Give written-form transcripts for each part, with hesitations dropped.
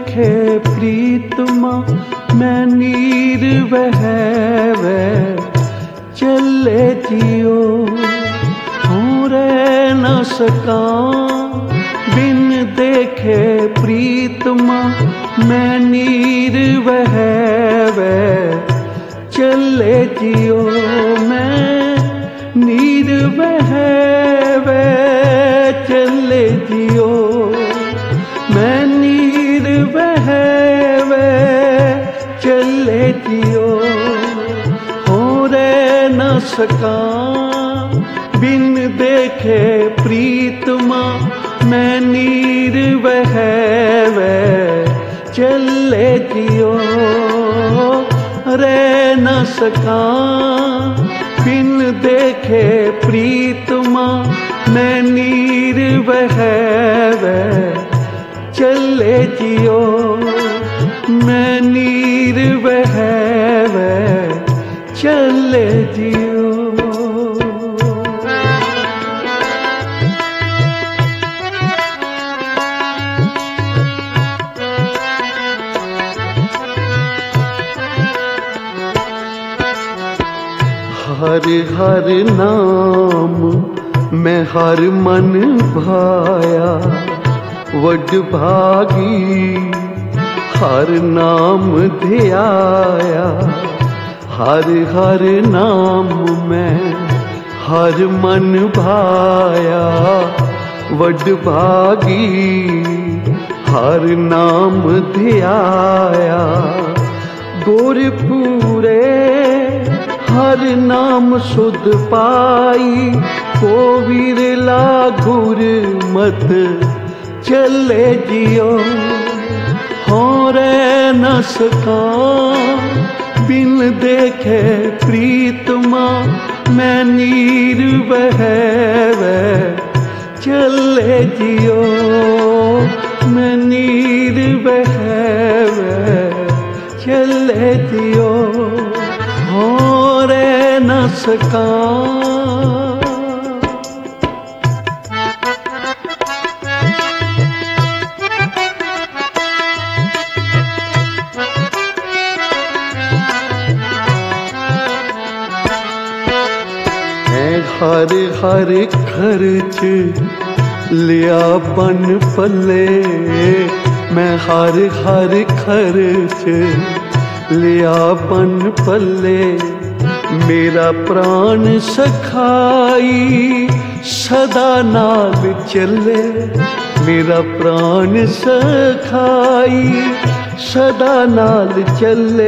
देखे प्रीतमा मैं नीर बहवे चले जियो हो रह न सका बिन देखे प्रीतमा मैं नीर बहवे चले जियो मैं नीर बहवे चले जियो मैं नीर बहवे चले जियो हो रह न सका बिन देखे प्रीतमा मैं नीर बहवे चले जियो रह न सका बिन देखे प्रीतमा मैं नीर बहवे चले जियो मैं नीर बहवे चले जियो। हर हर नाम मैं हर मन भाया वड भागी हर नाम ध्याया हर हर नाम मैं हर मन भाया वड भागी हर नाम ध्याया गोरखपुरे हर नाम सुध पाई को विरला गुर मत चले जियो हो रह न सका बिन देखे प्रीतमा मैं नीर बहवे चले जियो मैं नीर बहवे चले जियो हो रह न सका। हर हर खर्च लिया बन पल्ले मैं हर हर खर्च लिया बन पल्ले मेरा प्राण सखाई सदा नाल चले मेरा प्राण सखाई सदा नाल चले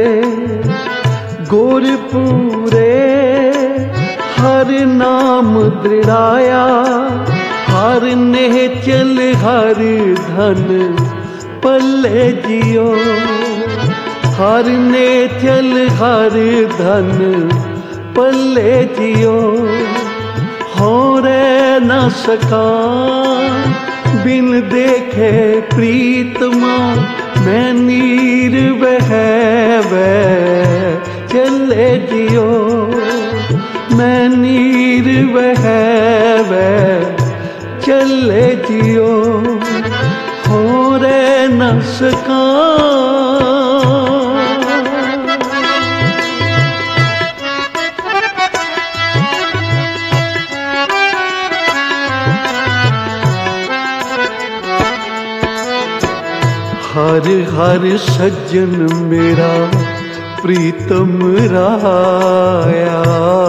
गोरखपुरे हर नाम दृढ़ाया हर नेह चल हर धन पल्ले जियो हर ने चल हर धन पल्ले जियो हो रह न सका बिन देखे प्रीतमा मैं नीर बहवे चले जियो मैं नीर बहवे चले जियो हो रह न सका। हर हर सज्जन मेरा प्रीतम राया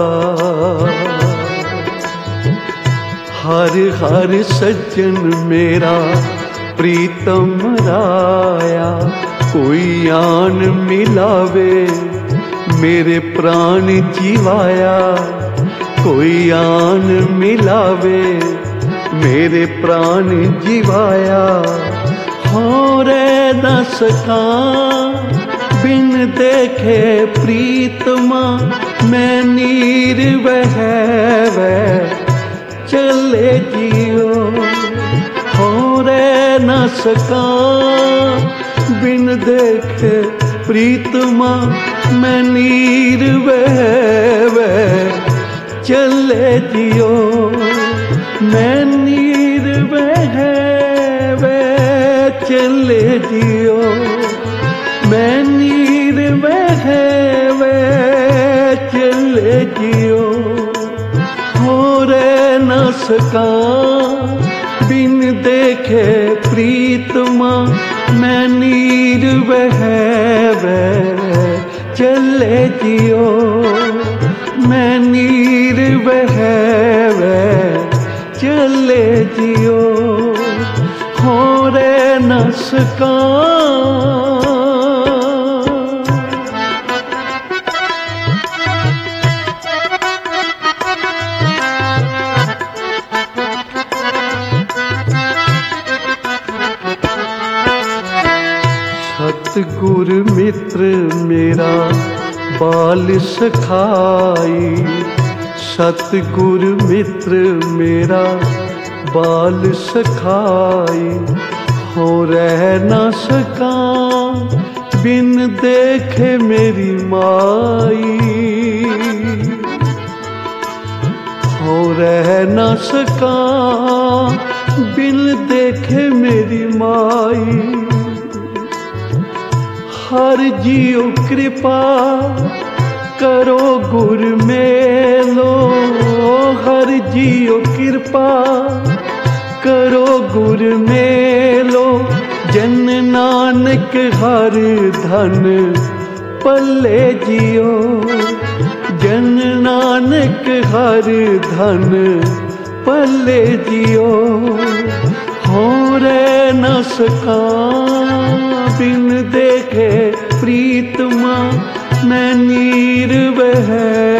हर हर सज्जन मेरा प्रीतम राया कोई आन मिलावे मेरे प्राण जीवाया कोई आन मिलावे मेरे प्राण जीवाया हो रह न सका बिन देखे प्रीतमा मैं नीर बहवे चले जियो हो रह न सका बिन देखे प्रीतमा मैं नीर बहवे चले जियो मैं नीर बहवे चले जियो। मैं नीर वह वे चले जियो। हो रे न सका बिन देखे प्रीतमा। मैं नीर वह वे चले जियो। मैं नीर वह वे चले जियो। हो रे न सका। सतगुर मित्र मेरा बाल सखाई। सतगुर मित्र मेरा बाल सखाई। हो रह न सका बिन देखे मेरी माई। हो रह न सका बिन देखे मेरी माई। हर जियो कृपा करो गुर मेलो। हर जियो कृपा करो गुर मेलो। जन नानक हर धन पल्ले जियो। जन नानक हर धन पल्ले जियो। हो रे न सका बिन देखे प्रीतमा। मैं नीर वह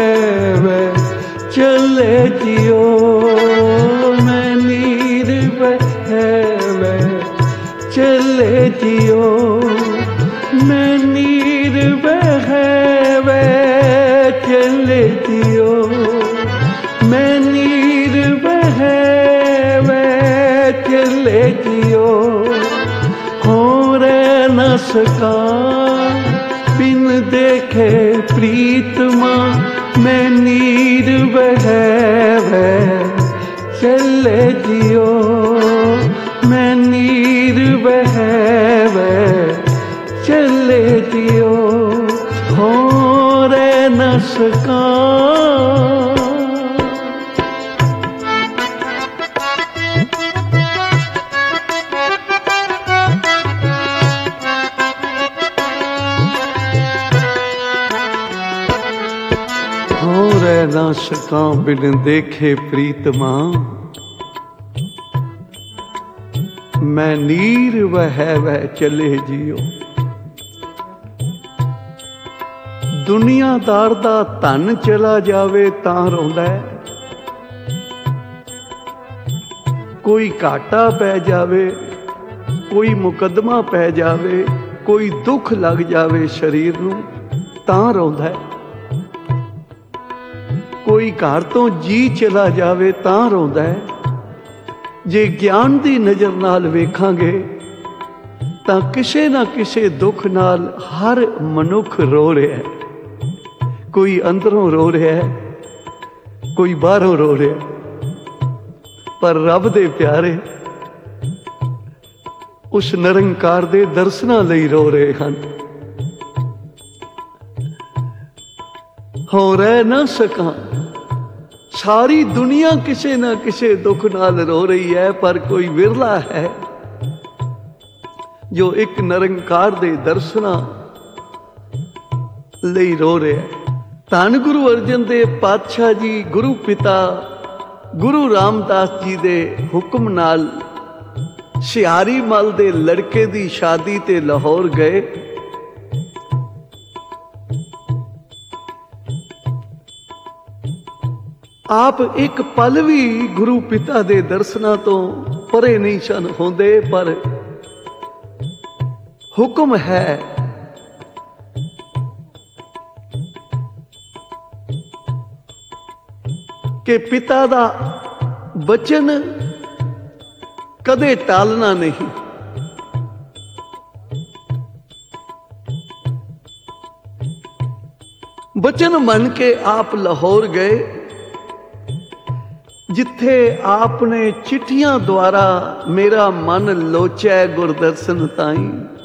चले जियो। मैं नीर वह चले जियो। मैं नीर वह चले जियो। मैं नीर वह चले जियो। हो रे न सका बिन देखे प्रीतमा। मैं नीर वह चले जियो। मैं नीर वह चले जियो। हो रे न सका। हो रह न सका बिन देखे प्रीतमा। मैं नीर वह चले जियो। दुनियादार दा धन चला जावे तां रोंदा है। कोई घाटा पै जावे, कोई मुकदमा पै जावे, कोई दुख लग जावे शरीर नूं तां रोंदा है। कोई घर तो जी चला जावे तां रोंदा है। जे ज्ञान दी नज़र नाल वेखांगे तां किसे ना किसे दुख नाल हर मनुख रो रहा है। कोई अंदरों रो रहा है, कोई बाहरों रो रहा है। पर रब दे प्यारे उस निरंकार दे दर्शनां लई रो रहे हैं। हो रह न सका। सारी दुनिया किसे ना किसे दुख नाल रो रही है, पर कोई विरला है जो एक निरंकार दे दर्शनां लई रो रहा है। धन गुरु अर्जन देव पातशाह जी गुरु पिता गुरु रामदास जी दे हुक्म नाल सिहारी मल दे लड़के दी शादी ते लाहौर गए। आप एक पल भी गुरु पिता दे दर्शनां तो परे नहीं सन होंदे, पर हुक्म है कि पिता दा वचन कदे टालना नहीं। वचन मन के आप लाहौर गए। जिथे आपने चिट्ठियां द्वारा मेरा मन लोचै गुरदर्शन ताई।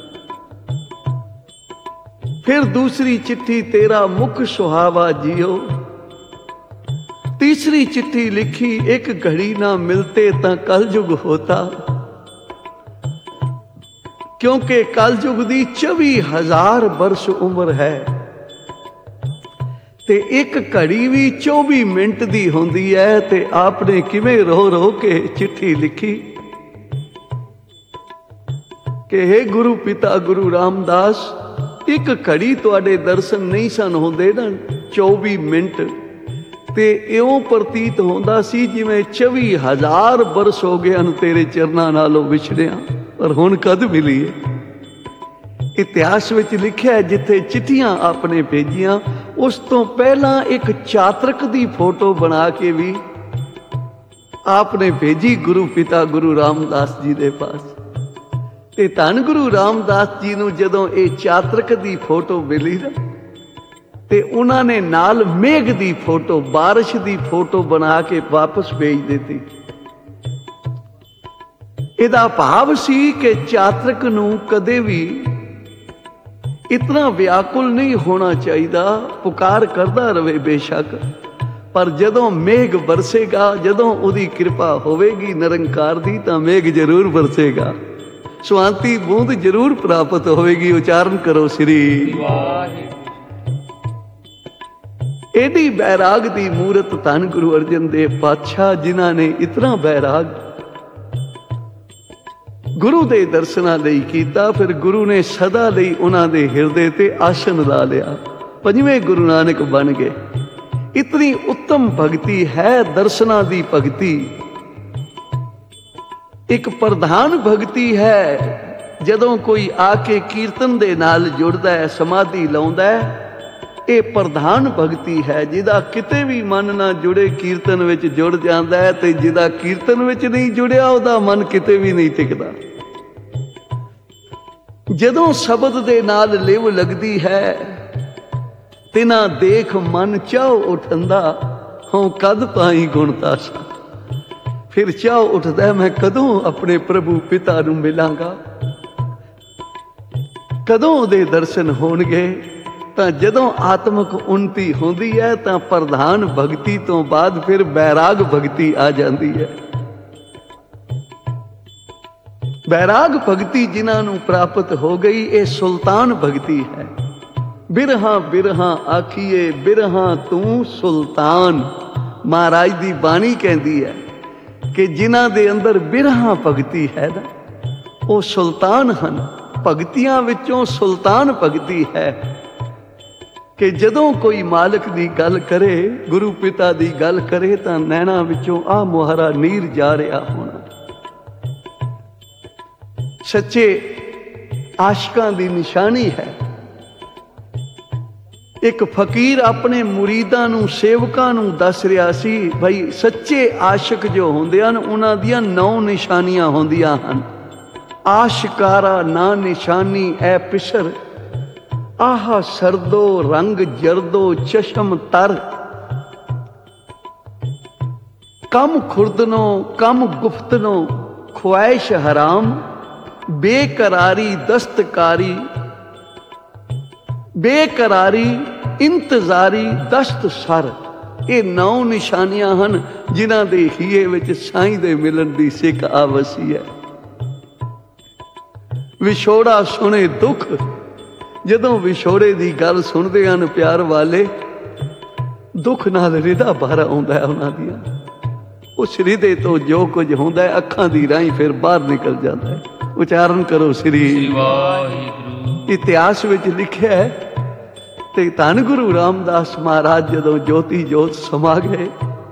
फिर दूसरी चिट्ठी तेरा मुख सुहावा जियो। तीसरी चिट्ठी लिखी एक घड़ी ना मिलते तां कलयुग होता, क्योंकि कलयुग दी 24,000 वर्ष उम्र है ते एक घड़ी भी 24 मिनट दी होंदी है। ते आपने किवें रो रो के चिट्ठी लिखी कि हे गुरु पिता गुरु रामदास, एक घड़ी तुहाडे दर्शन नहीं सन होंदे ना 24 मिनट, ते इउं प्रतीत होंदा सी जिवें 24,000 वर्ष हो गए हैं तेरे चरनां नालों विछड़िया, पर हुण कद मिली है। इतिहास विच लिखिया है जिथे चिट्ठियां आपने भेजियां उस तो पहला एक चातरक दी फोटो बना के भी आपने भेजी गुरु पिता गुरु रामदास जी दे पास। ते धन गुरु रामदास जी नूं जदों ये चातरक दी फोटो मिली ना, ते उन्हां ने नाल मेघ दी फोटो, बारिश दी फोटो बना के वापस भेज देती। इहदा भाव सी कि चातरक नूं कदे भी इतना व्याकुल नहीं होना चाहिए, पुकार करता रहे बेशक, पर जदों मेघ बरसेगा, जदों उहदी कृपा होवेगी निरंकार दी, तां मेघ जरूर बरसेगा, सुहांती बूंद जरूर प्राप्त होवेगी। उच्चारण करो श्री एडी बैराग दी मूरत धन गुरु अर्जन देव पातशाह, जिन्हां ने इतना बैराग गुरु दे दर्शनां लई कीता। फिर गुरु ने सदा लई उन्हां दे हिरदे ते आसन ला लिया, पंजवें गुरु नानक बन गए। इतनी उत्तम भगती है दर्शनां दी भगती, एक प्रधान भगती है। जदों कोई आके कीर्तन दे नाल जुड़दा है, समाधि लाउंदा है, ये प्रधान भगती है। जिदा किते भी मन ना जुड़े कीर्तन विच जुड़ जांदा है, ते जिदा कीर्तन विच नहीं जुड़िया उहदा मन किते भी नहीं टिकदा। जदों शब्द दे नाल लिव लगदी है, तिना देख मन चाहो उठंदा, हों कद पाई गुणतासा। फिर चाहो उठदा मैं कदों अपने प्रभु पिता नूं मिलांगा, कदों उहदे दर्शन होणगे। तां जदों आत्मक उन्नति होंदी है तां प्रधान भगती तो बाद फिर बैराग भगती आ जाती है। बैराग भगती जिन्हां नूं प्राप्त हो गई, ये सुल्तान भगती है। बिरहा बिरहा आखिए बिरहा तू सुल्तान, महाराज दी बाणी कहती है कि जिन्हां दे अंदर बिरहा भगती है ना, वो सुल्तान हन। भगतियां विचों सुल्तान भगती है कि जदों कोई मालिक दी गल करे, गुरु पिता दी गल करे, तां नैना विचों आ मुहारा नीर जा रहा होना। सच्चे आशिकां दी निशानी है। एक फकीर अपने मुरीदां नूं, सेवकां नूं दस रहा सी, भाई सच्चे आशिक जो होंदे हन उन्हां दियां 9 निशानियां होंदियां हन। आशिकारा ना निशानी ऐ पिसर, आह सरदो रंग जरदो चशम तर, कम खुर्दनो कम गुफ्तनो ख्वाहिश हराम, बेकरारी दस्तकारी, बेकरारी इंतजारी दस्त सर। ये 9 निशानियां हन जिन्हां दे हीए विच साईं दे मिलन दी सिक आवसी है। विछोड़ा सुने दुख, जदों विछोड़े दी गल सुनदे हन प्यार वाले, दुख नाल रिदा भर आउंदा है उन्हां दियां। उस रिदे तो जो कुछ हुंदा है अखां दी राहीं फिर बाहर निकल जाता है। उच्चारण करो श्री वाहिगुरू। इतिहास विच लिखिया है ते धन गुरु रामदास महाराज जदों ज्योति जोत समा गए,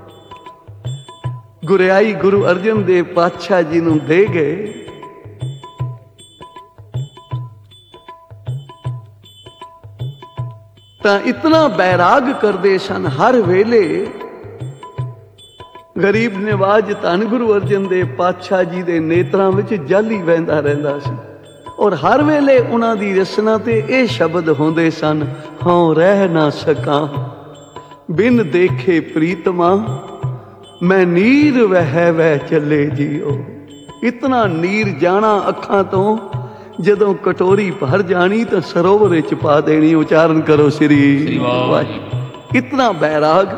गुरियाई गुरु अर्जन देव पातशाह जी नूं दे गए, तां इतना बैराग करदे सन। हर वेले गरीब निवाज धन गुरु अर्जन देव पातशाह जी दे नेत्रां विच जल ही वहिंदा रहिंदा सी, और हर वेले उन्हां दी रसना ते ये शब्द होंदे सन, हाँ रह ना सकां बिन देखे प्रीतमा, मैं नीर वह वह चले जियो। इतना नीर जाना अखां तो, जदों कटोरी भर जानी तो सरोवर च पा देनी। उचारण करो श्री वाहिगुरू। इतना बैराग।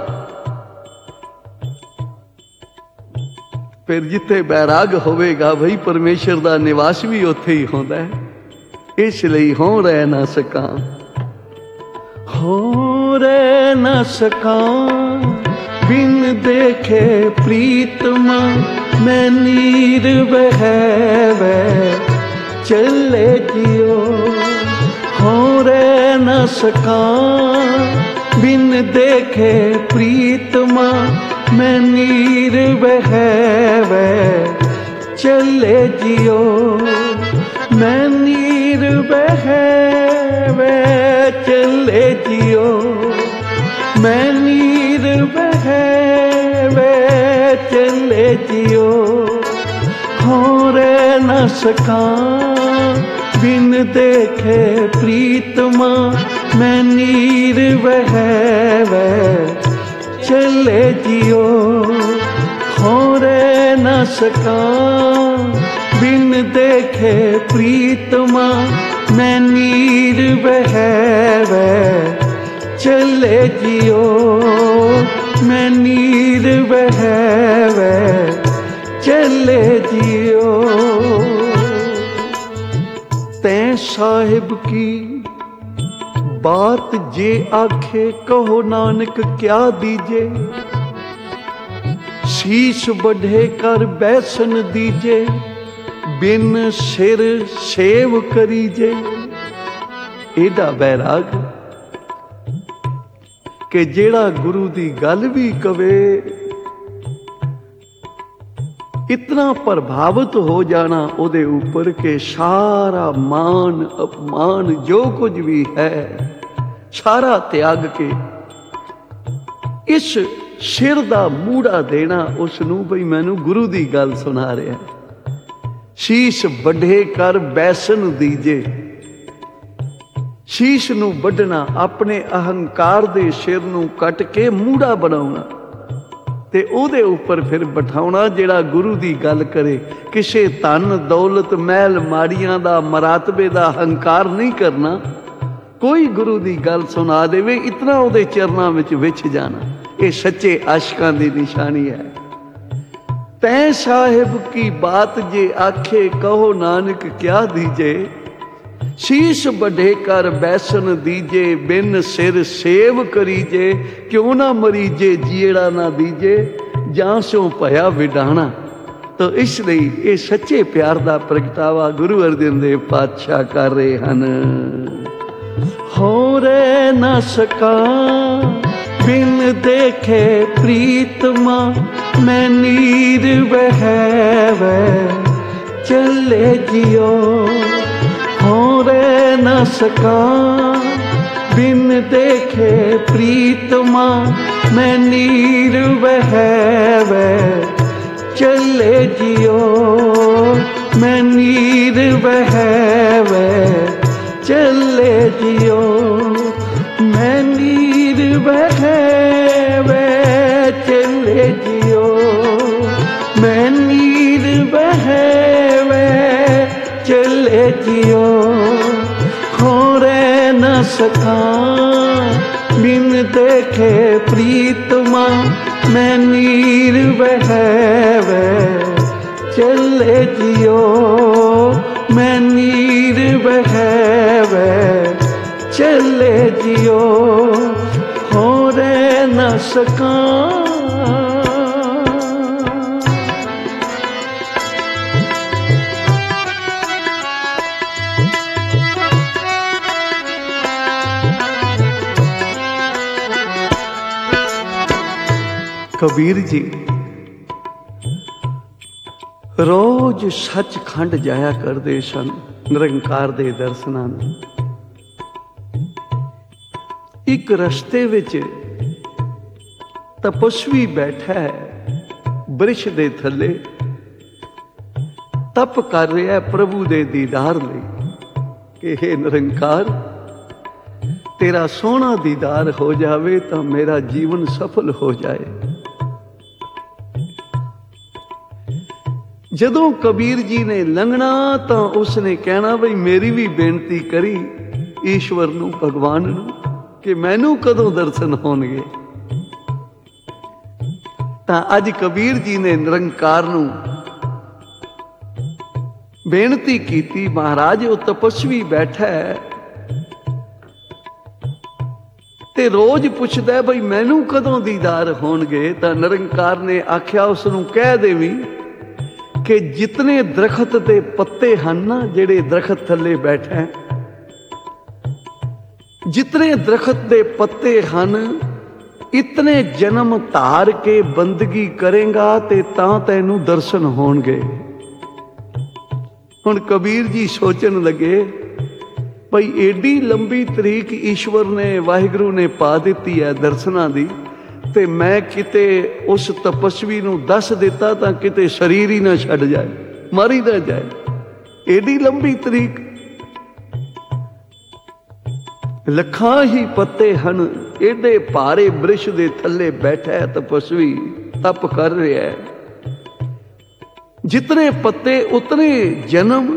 फिर जिथे बैराग होवेगा भाई परमेश्वर दा निवास भी उत्थे ही होंदा है। इसलिए हो रह ना सकां, हो रह ना सकां बिन देखे प्रीतमा। मैं नीर बह वह चले जियो। हो रह न सकां बिन देखे प्रीतमा। मैं नीर बह वह चले जियो। मैं नीर बह वह चले जियो। मैं नीर बह वह चले जियो। हो रह न सकां बिन देखे प्रीतमा। मैं नीर बह वह चले जियो। हो रह न सकां बिन देखे प्रीतमा। मैं नीर बह वह चले जियो। मैं नीर बह वह चले जियो। तैं साहिब की बात जे आखे कहो नानक क्या दीजे। शीश बढ़े कर बैसन दीजे। बिन सिर सेव करीजे। एडा बैराग कि जेड़ा गुरु दी गल भी कवे इतना प्रभावित हो जाना ओदे ऊपर के सारा मान अपमान जो कुछ भी है सारा त्याग के इस सिर दा मूड़ा देना उसनू बई मैनू गुरु दी गल सुना रहा। शीश बढ़े कर बैसन दीजे। शीश नू बढ़ना अपने अहंकार दे सिर नू कट के मूड़ा बनाउणा ते ओदे उपर फिर बिठाउणा जेड़ा गुरु दी गल करे। किसे धन दौलत महल माड़ियां दा मरातबे दा अहंकार नहीं करना। कोई गुरु दी गल सुना देवे इतना ओदे चरनां विच विछ जाना। ये सच्चे आशिकां दी निशानी है। तैं साहिब की बात जे आखे कहो नानक क्या दीजे। शीश बढ़े कर बैसन दीजे। बिन सिर सेव करीजे। क्यों ना मरीजे जीड़ा ना दीजे। जां सो भया विडाना। तो इसलिए ये सच्चे प्यार दा प्रगटावा गुरु अर्जन देव पातशाह कर रहे हन। हो रह न सकां बिन देखे प्रीतमा। मैं नीर बह वह चले जियो। हो रह न सकां बिन देखे प्रीतमा। मैं नीर बह वह चले जियो। मैं नीर बह वह चले जियो। मैं नीर बह वह चले जियो। मैं नीर बह वह चले जियो। हो रह न सकां बिन देखे प्रीतमा। मैं नीर बह वह चले जियो। मैं नीर बह वह चले जियो। हो रह न सकां। कबीर जी रोज सचखंड जाया करते सन निरंकार दे दर्शनां नूं। एक रस्ते विच तपस्वी बैठा है बृछ दे थले तप कर रहा है प्रभु दे दीदार लई कि हे निरंकार तेरा सोहना दीदार हो जावे तो मेरा जीवन सफल हो जाए। ਜਦੋਂ ਕਬੀਰ ਜੀ ਨੇ ਲੰਘਣਾ ਤਾਂ ਉਸਨੇ ਕਹਿਣਾ ਬਈ ਮੇਰੀ ਵੀ ਬੇਨਤੀ ਕਰੀ ਈਸ਼ਵਰ ਨੂੰ, ਭਗਵਾਨ ਨੂੰ, ਕਿ ਮੈਨੂੰ ਕਦੋਂ ਦਰਸ਼ਨ ਹੋਣਗੇ। ਤਾਂ ਅੱਜ ਕਬੀਰ ਜੀ ਨੇ ਨਿਰੰਕਾਰ ਨੂੰ ਬੇਨਤੀ ਕੀਤੀ, ਮਹਾਰਾਜ ਉਹ ਤਪਸਵੀ ਬੈਠਾ ਹੈ ਤੇ ਰੋਜ਼ ਪੁੱਛਦਾ ਬਈ ਮੈਨੂੰ ਕਦੋਂ ਦੀਦਾਰ ਹੋਣਗੇ। ਤਾਂ ਨਿਰੰਕਾਰ ਨੇ ਆਖਿਆ ਉਸ ਨੂੰ ਕਹਿ ਦੇਵੀਂ ਕਿ ਜਿਤਨੇ ਦਰਖਤ ਦੇ ਪੱਤੇ ਹਨ ਨਾ, ਜਿਹੜੇ ਦਰਖਤ ਥੱਲੇ ਬੈਠਾ, ਜਿਤਨੇ ਦਰਖਤ ਦੇ ਪੱਤੇ ਹਨ, ਇਤਨੇ ਜਨਮ ਧਾਰ ਕੇ ਬੰਦਗੀ ਕਰੇਗਾ ਤੇ ਤਾਂ ਤੈਨੂੰ ਦਰਸ਼ਨ ਹੋਣਗੇ। ਹੁਣ ਕਬੀਰ ਜੀ ਸੋਚਣ ਲੱਗੇ ਭਈ ਏਡੀ ਲੰਬੀ ਤਰੀਕ ਈਸ਼ਵਰ ਨੇ, ਵਾਹਿਗੁਰੂ ਨੇ ਪਾ ਦਿੱਤੀ ਹੈ ਦਰਸ਼ਨਾਂ ਦੀ, ਤੇ ਮੈਂ ਕਿਤੇ ਉਸ ਤਪਸਵੀ ਨੂੰ ਦੱਸ ਦਿੱਤਾ ਤਾਂ ਕਿਤੇ ਸਰੀਰ ਹੀ ਨਾ ਛੱਡ ਜਾਏ, ਮਰ ਹੀ ਨਾ ਜਾਏ। ਏਡੀ ਲੰਬੀ ਤਰੀਕ, ਲੱਖਾਂ ਹੀ ਪੱਤੇ ਹਨ, ਏਡੇ ਭਾਰੇ ਬ੍ਰਿਸ਼ ਦੇ ਥੱਲੇ ਬੈਠਾ ਹੈ ਤਪਸਵੀ, ਤਪ ਕਰ ਰਿਹਾ ਹੈ। ਜਿਤਨੇ ਪੱਤੇ ਉਤਨੇ ਜਨਮ।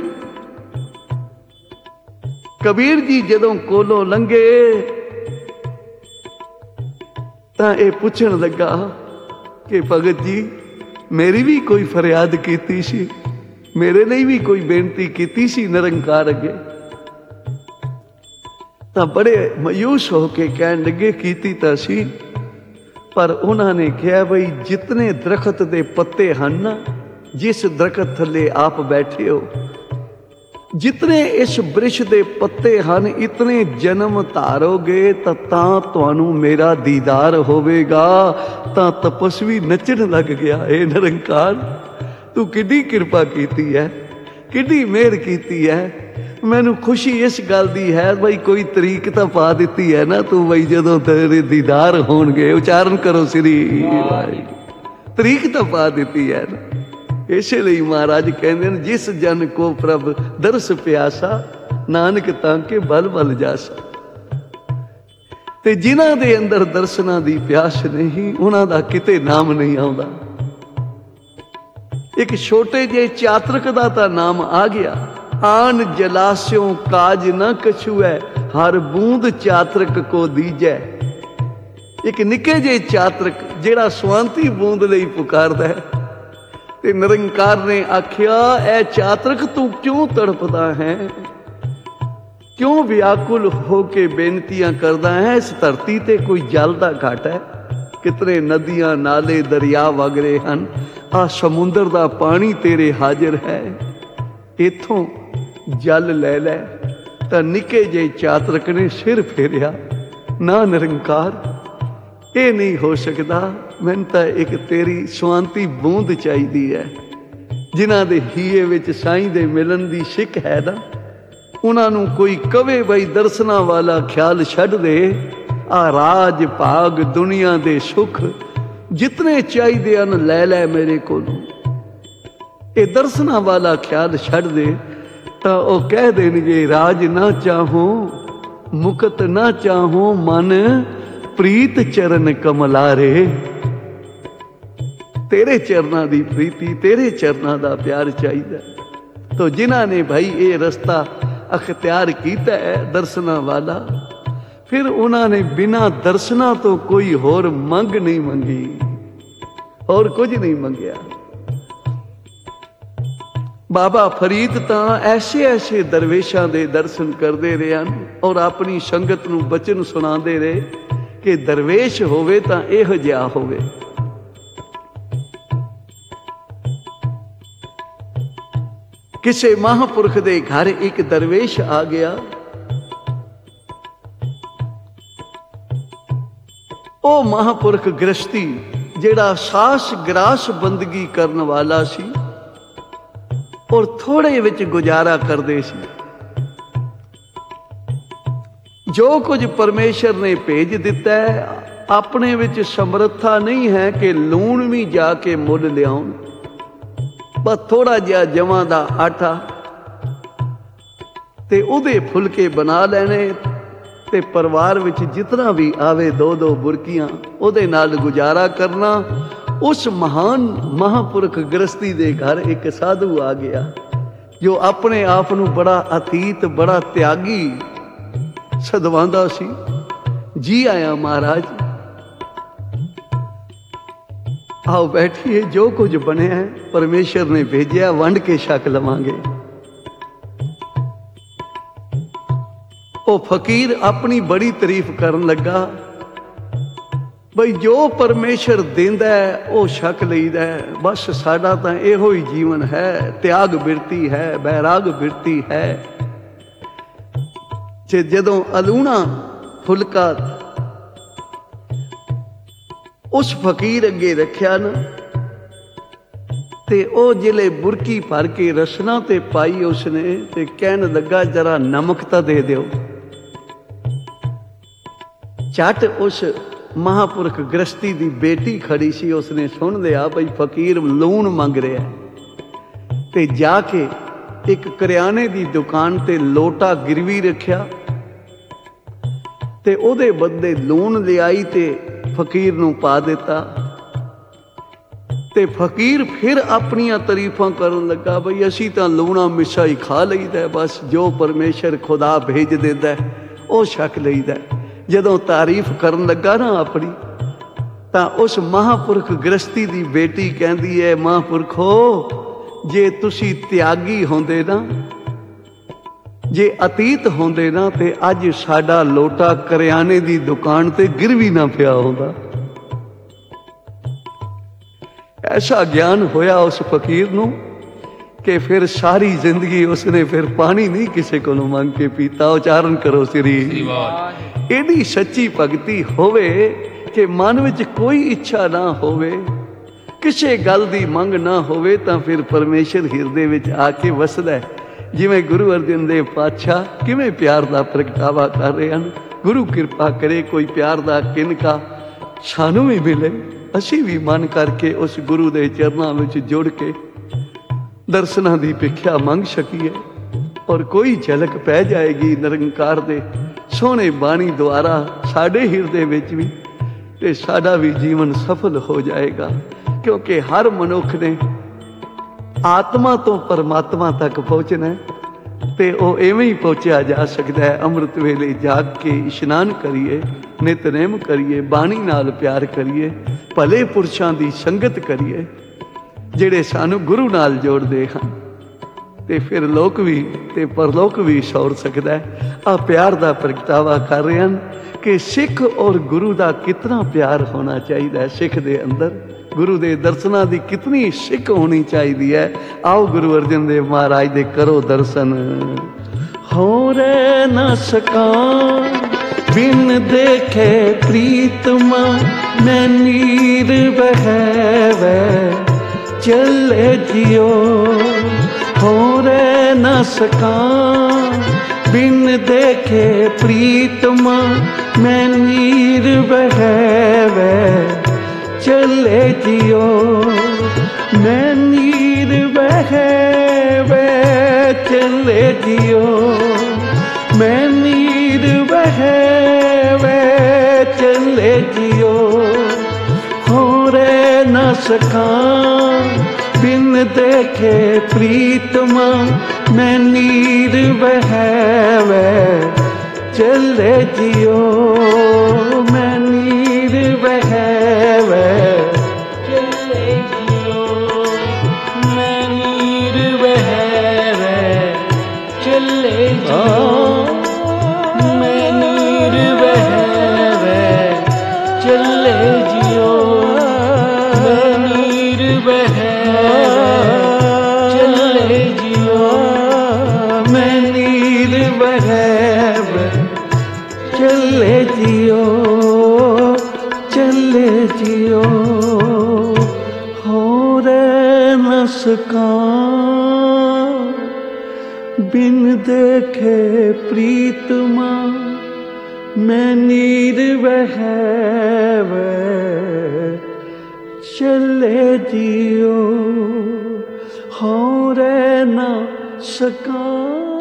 ਕਬੀਰ ਜੀ ਜਦੋਂ ਕੋਲੋਂ ਲੰਘੇ ਤਾਂ ਇਹ ਪੁੱਛਣ ਲੱਗਾ ਕਿ ਭਗਤ ਜੀ ਮੇਰੀ ਵੀ ਕੋਈ ਫਰਿਆਦ ਕੀਤੀ ਸੀ, ਮੇਰੇ ਲਈ ਵੀ ਕੋਈ ਬੇਨਤੀ ਕੀਤੀ ਸੀ ਨਿਰੰਕਾਰ ਅੱਗੇ। ਤਾਂ ਬੜੇ ਮਾਯੂਸ ਹੋ ਕੇ ਕਹਿਣ ਲੱਗੇ ਕੀਤੀ ਤਾਂ ਸੀ, ਪਰ ਉਹਨਾਂ ਨੇ ਕਿਹਾ ਬਈ ਜਿਤਨੇ ਦਰਖਤ ਦੇ ਪੱਤੇ ਹਨ ਨਾ, ਜਿਸ ਦਰਖਤ ਥੱਲੇ ਆਪ ਬੈਠੇ ਹੋ, ਜਿਤਨੇ ਇਸ ਬ੍ਰਿਸ਼ ਦੇ ਪੱਤੇ ਹਨ, ਇਤਨੇ ਜਨਮ ਧਾਰੋਗੇ ਤਾਂ ਤੁਹਾਨੂੰ ਮੇਰਾ ਦੀਦਾਰ ਹੋਵੇਗਾ। ਤਾਂ ਤਪਸਵੀ ਨੱਚਣ ਲੱਗ ਗਿਆ, ਇਹ ਨਿਰੰਕਾਰ ਤੂੰ ਕਿੱਡੀ ਕਿਰਪਾ ਕੀਤੀ ਹੈ, ਕਿੱਡੀ ਮਿਹਰ ਕੀਤੀ ਹੈ। ਮੈਨੂੰ ਖੁਸ਼ੀ ਇਸ ਗੱਲ ਦੀ ਹੈ ਬਈ ਕੋਈ ਤਰੀਕ ਤਾਂ ਪਾ ਦਿੱਤੀ ਹੈ ਨਾ ਤੂੰ, ਬਈ ਜਦੋਂ ਤੇਰੇ ਦੀਦਾਰ ਹੋਣਗੇ, ਉਚਾਰਨ ਕਰੋ ਸ੍ਰੀ ਵਾਹਿਗੁਰੂ, ਤਰੀਕ ਤਾਂ ਪਾ ਦਿੱਤੀ ਹੈ ਨਾ। ਇਸੇ ਲਈ ਮਹਾਰਾਜ ਕਹਿੰਦੇ ਨੇ ਜਿਸ ਜਨ ਕੋ ਪ੍ਰਭ ਦਰਸ ਪਿਆਸਾ, ਨਾਨਕ ਤਾਂ ਕੇ ਬਲ ਬਲ ਜਾਸਾ। ਤੇ ਜਿਨ੍ਹਾਂ ਦੇ ਅੰਦਰ ਦਰਸ਼ਨਾਂ ਦੀ ਪਿਆਸ ਨਹੀਂ, ਉਹਨਾਂ ਦਾ ਕਿਤੇ ਨਾਮ ਨਹੀਂ ਆਉਂਦਾ। ਇੱਕ ਛੋਟੇ ਜਿਹੇ ਚਾਤਰਕ ਦਾ ਤਾਂ ਨਾਮ ਆ ਗਿਆ, ਆਨ ਜਲਾਸਿਓਂ ਕਾਜ ਨਾ ਕਛੂ ਹੈ, ਹਰ ਬੂੰਦ ਚਾਤਰਕ ਕੋ ਦੀਜੈ। ਇੱਕ ਨਿੱਕੇ ਜਿਹੇ ਚਾਤਰਕ ਜਿਹੜਾ ਸਵਾਂਤੀ ਬੂੰਦ ਲਈ ਪੁਕਾਰਦਾ ਹੈ। ਤੇ ਨਿਰੰਕਾਰ ਨੇ ਆਖਿਆ ਇਹ ਚਾਤਰਕ ਤੂੰ ਕਿਉਂ ਤੜਪਦਾ ਹੈ, ਕਿਉਂ ਵਿਆਕੁਲ ਹੋ ਕੇ ਬੇਨਤੀਆਂ ਕਰਦਾ ਹੈ। ਇਸ ਧਰਤੀ ਤੇ ਕੋਈ ਜਲ ਦਾ ਘਾਟ ਹੈ, ਕਿਤਨੇ ਨਦੀਆਂ ਨਾਲੇ ਦਰਿਆ ਵਗ ਰਹੇ ਹਨ, ਆਹ ਸਮੁੰਦਰ ਦਾ ਪਾਣੀ ਤੇਰੇ ਹਾਜ਼ਰ ਹੈ, ਇੱਥੋਂ ਜਲ ਲੈ ਲੈ। ਤਾਂ ਨਿੱਕੇ ਜਿਹੇ ਚਾਤਰਕ ਨੇ ਸਿਰ ਫੇਰਿਆ, ਨਾ ਨਿਰੰਕਾਰ ਇਹ ਨਹੀਂ ਹੋ ਸਕਦਾ, ਮੈਨੂੰ ਤਾਂ ਇੱਕ ਤੇਰੀ ਸਵਾਂਤੀ ਬੂੰਦ ਚਾਹੀਦੀ ਹੈ। ਜਿਨ੍ਹਾਂ ਦੇ ਹੀਏ ਵਿੱਚ ਸਾਈਂ ਦੇ ਮਿਲਣ ਦੀ ਸਿੱਖ ਹੈ ਨਾ, ਉਹਨਾਂ ਨੂੰ ਕੋਈ ਕਵੇ ਬਈ ਦਰਸ਼ਨਾਂ ਵਾਲਾ ਖਿਆਲ ਛੱਡ ਦੇ, ਆ ਰਾਜ ਭਾਗ ਦੁਨੀਆ ਦੇ ਸੁੱਖ ਜਿਤਨੇ ਚਾਹੀਦੇ ਹਨ ਲੈ ਲੈ ਮੇਰੇ ਕੋਲੋਂ, ਇਹ ਦਰਸ਼ਨਾਂ ਵਾਲਾ ਖਿਆਲ ਛੱਡ ਦੇ। ਤਾਂ ਉਹ ਕਹਿ ਦੇਣਗੇ ਰਾਜ ਨਾ ਚਾਹੋ ਮੁਕਤ ਨਾ ਚਾਹੋ, ਮਨ ਪ੍ਰੀਤ ਚਰਨ ਕਮਲਾਰੇ। ਤੇਰੇ ਚਰਨਾਂ ਦੀ ਪ੍ਰੀਤੀ, ਤੇਰੇ ਚਰਨਾਂ ਦਾ ਪਿਆਰ ਚਾਹੀਦਾ। ਤੋ ਜਿਨ੍ਹਾਂ ਨੇ ਭਾਈ ਇਹ ਰਸਤਾ ਅਖਤਿਆਰ ਕੀਤਾ ਹੈ ਦਰਸ਼ਨਾਂ ਵਾਲਾ, ਫਿਰ ਉਹਨਾਂ ਨੇ ਬਿਨਾਂ ਦਰਸ਼ਨਾਂ ਤੋਂ ਕੋਈ ਹੋਰ ਮੰਗ ਨਹੀਂ ਮੰਗੀ, ਹੋਰ ਕੁਝ ਨਹੀਂ ਮੰਗਿਆ। ਬਾਬਾ ਫਰੀਦ ਤਾਂ ਐਸੇ ਐਸੇ ਦਰਵੇਸ਼ਾਂ ਦੇ ਦਰਸ਼ਨ ਕਰਦੇ ਰਹੇ ਹਨ ਔਰ ਆਪਣੀ ਸੰਗਤ ਨੂੰ ਬਚਨ ਸੁਣਾਉਂਦੇ ਰਹੇ ਕਿ ਦਰਵੇਸ਼ ਹੋਵੇ ਤਾਂ ਇਹੋ ਜਿਹਾ ਹੋਵੇ। ਕਿਸੇ ਮਹਾਂਪੁਰਖ ਦੇ ਘਰ ਇੱਕ ਦਰਵੇਸ਼ ਆ ਗਿਆ। ਉਹ ਮਹਾਂਪੁਰਖ ਗ੍ਰਸਤੀ ਜਿਹੜਾ ਸਾਸ ਗਰਾਸ ਬੰਦਗੀ ਕਰਨ ਵਾਲਾ ਸੀ ਔਰ ਥੋੜੇ ਵਿੱਚ ਗੁਜ਼ਾਰਾ ਕਰਦੇ ਸੀ। ਜੋ ਕੁਝ ਪਰਮੇਸ਼ਰ ਨੇ ਭੇਜ ਦਿੱਤਾ ਹੈ, ਆਪਣੇ ਵਿੱਚ ਸਮਰੱਥਾ ਨਹੀਂ ਹੈ ਕਿ ਲੂਣ ਵੀ ਜਾ ਕੇ ਮੁੱਲ ਲਿਆਉਣ। ਬਸ ਥੋੜਾ ਜਿਹਾ ਜਵਾਂ ਦਾ ਆਟਾ ਤੇ ਉਹਦੇ ਫੁਲਕੇ ਬਣਾ ਲੈਣੇ ਤੇ ਪਰਿਵਾਰ ਵਿੱਚ ਜਿਤਨਾ ਵੀ ਆਵੇ 2-2 ਬੁਰਕੀਆਂ ਉਹਦੇ ਨਾਲ ਗੁਜ਼ਾਰਾ ਕਰਨਾ। उस महान महापुरख गृहस्थी दे घर एक साधु आ गया जो अपने आप नूं बड़ा अतीत बड़ा त्यागी सदवांदा सी। जी आया महाराज, आओ बैठिए, जो कुछ बने है परमेश्वर ने भेजा, वंड के छक लवांगे। वो फकीर अपनी बड़ी तारीफ करन लगा, बई जो परमेश्वर देंदा है वो छक लईदा है, बस साडा तां इहो ही जीवन है, त्याग बिरती है, बैराग बिरती है। जे जदों अलूणा फुलका उस फकीर अगे रखिया ना, ते ओ जिले बुरकी भर के रसना ते पाई उसने, ते कहन लगा जरा नमक तां दे दिओ। झट उस महापुरख गृहस्थी दी बेटी खड़ी सी, उसने सुन लिया बई फकीर लूण मंग रहा है, ते जाके एक करियाने दी दुकान ते लोटा गिरवी रखिया, ते ओदे बदले लूण लियाई ते फकीर नूं पा दिता। ते फकीर फिर अपनियां तारीफां करन लगा, बई असीं तां लूणा मिसा ही खा लईदा, बस जो परमेश्वर खुदा भेज दिंदा वो छक लईदा। जदों तारीफ करन लगा ना अपनी, तां उस महापुरख गृहस्थी दी बेटी कहंदी है, महापुरखो जे तुसी त्यागी होंदे ना, जे अतीत होंदे ना, ते अज साडा लोटा करियाने दी दुकान ते गिरवी ना पिया होंदा। ऐसा ज्ञान होया उस फकीर नूं कि फिर सारी जिंदगी उसने फिर पानी नहीं किसी को मंग के पीता। उच्चारण करो श्री। एडी सच्ची भगती होवे कि मन विच कोई इच्छा ना होवे, किसी गल दी मंग ना होवे, तां फिर परमेश्वर हिरदे विच आके वसदा है। जिवें गुरु अर्जन देव पातशाह किवें प्यार दा प्रगटावा कर रहे हैं। गुरु कृपा करे कोई प्यार दा किनका सानू भी मिले, असी भी मन करके उस गुरु दे चरनां विच जुड़ के दर्शनां दी भिख्या मंग सकीए, और कोई झलक पै जाएगी निरंकार दे सोहणे बाणी द्वारा साडे हिरदे विच भी, ते साडा भी जीवन सफल हो जाएगा। क्योंकि हर मनुख ने आत्मा तो परमात्मा तक पहुँचना है, ते वो इवें ही पहुँचा जा सकता है। अमृत वेले जाग के इशनान करिए, नितनेम करिए, बाणी नाल प्यार करिए, भले पुरशां दी संगत करिए जिहड़े सानू गुरु नाल जोड़दे हन, ते फिर लोक भी ते परलोक भी सौर सकता है। आ प्यार दा प्रगटावा कर रहे हैं कि सिख और गुरु दा कितना प्यार होना चाहिए। सिख दे अंदर गुरु दे दर्शनां दी कितनी सिख होनी चाहिए है। आओ गुरु अर्जन देव महाराज दे करो दर्शन। हो रे न सकां बिन देखे प्रीतमा, मैं नीर बहवे चले जियो। हो रे न सकां बिन देखे प्रीतमा, मैं नीर बहवे चले जियो। मैं नीर बहवे चले जियो, मैं नीर बहवे चले जियो। हो रे न सकां बिन देखे प्रीतमा, मैं नीर बहवे चले जियो। मैं नीर बहवे चले जियो, मैं नीर बहवे चले जियो। मैं नीर बहवे चले जियो, मैं नीर बहवे चले जियो। मैं नीर बहवे चले जियो, चले जियो। हो रे न सकां बिन देखे प्रीतमा, मैं नीर बहवे चले जियो। हो रे न सकां